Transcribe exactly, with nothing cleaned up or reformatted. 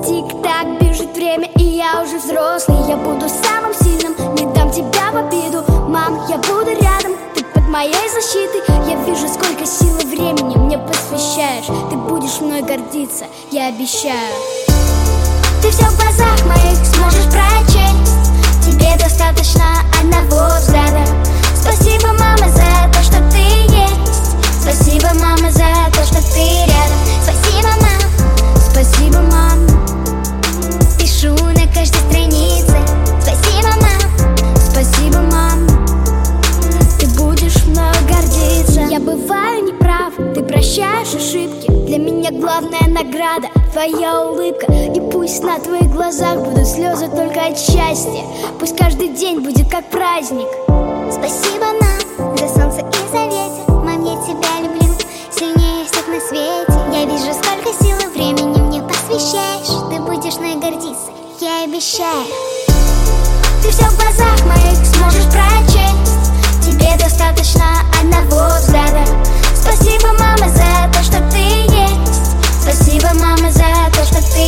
Тик-так, бежит время, и я уже взрослый. Я буду самым сильным, не дам тебя в обиду. Мам, я буду рядом, ты под моей защитой. Я вижу, сколько сил и времени мне посвящаешь. Ты будешь мной гордиться, я обещаю. Ты все в глазах моих сможешь прочесть. Тебе достаточно одного взгляда. Спасибо, мама, за то, что ты есть. Спасибо, мама, за то, что ты рядом. Спасибо, мам, спасибо, мам. Пишу на каждой странице. Спасибо, мам, спасибо, мам. Ты будешь мною гордиться. Я бываю неправ, ты прощаешь ошибки. Для меня главная награда твоя улыбка. И пусть на твоих глазах будут слезы только от счастья. Пусть каждый день будет как праздник. Спасибо нам за солнце и за ветер. Мам, я тебя люблю сильнее всех на свете. Я вижу, сколько сил и времени мне посвящаешь. Ты будешь мной гордиться, я обещаю. Ты все в глазах моих сможешь прочесть. Тебе достаточно одного взгляда. Спасибо, мама, за то, что ты есть. Спасибо, мама, за то, что ты